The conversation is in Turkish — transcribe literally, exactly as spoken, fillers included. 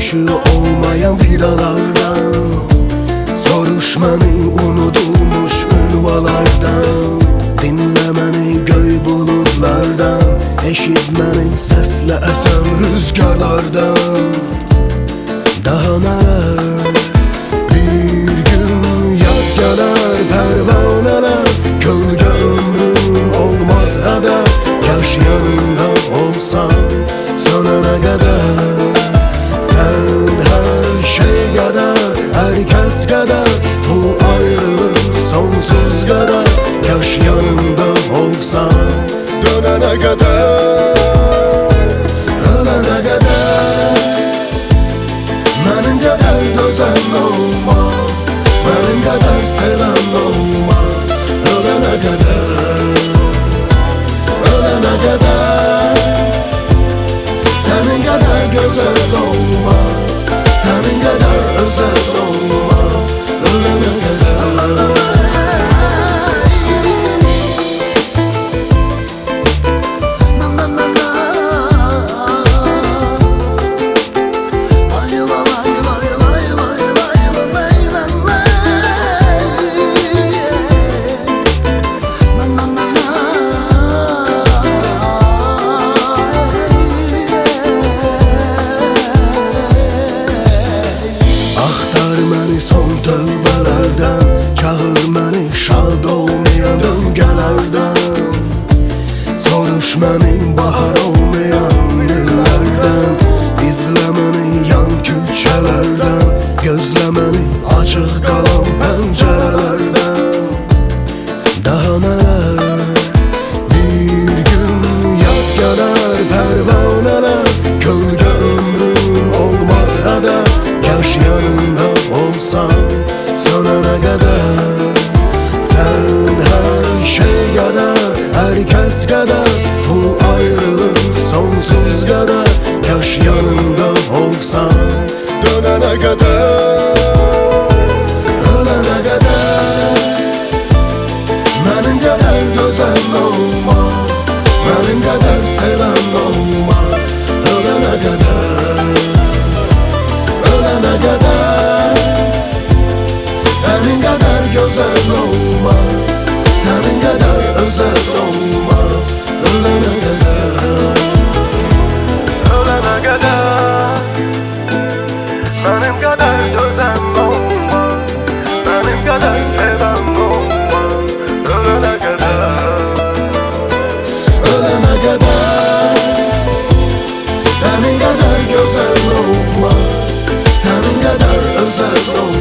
dönüşü olmayan vidalardan, soruşmanı unudulmuş ünvalardan, dinlemeni göy bulutlardan, eşitmeni sesle esen rüzgarlardan. Daha neler, bir gün yaz gelir pervaneler, gölge ömrüm olmaz eder. Yaş yanında olsan sonuna kadar, sen her şey kadar, herkes kadar, bu ayrılık sonsuz kadar. Yaş yanında olsan dönene kadar, ölene kadar. Benim kadar dözen olmaz, benim kadar seven olmaz. Ölene kadar, ölene kadar. Senin kadar güzel olmaz, senin kadar özel olmaz. Ölene kadar. Son tövbələrdən, çağır məni şad olmayan döngələrdən, soruş məni bahar olmayan illərdən, izlə məni yan küçələrdən, gözlə məni açıq qalan pəncərələrdən. Daha nələr, bir gün yaz gələr pərvanələr, gölgə ömrüm olmaz hədər. Yaş yanında olsan sonuna kadar, sen her şey kadar, herkes kadar, bu ayrılık sonsuz kadar. Yaş yanında olsan dönene kadar, ölene kadar. Benim kadar dözen olmaz, benim kadar seven olmaz. Ölene kadar, ölene kadar. Senin kadar güzel olmaz, senin kadar özel olmaz. Ölene kadar, ölene kadar. Benim kadar özel olmaz, benim kadar seven olmaz. Ölene kadar, ölene kadar. Senin kadar güzel olmaz, senin kadar özel olmaz.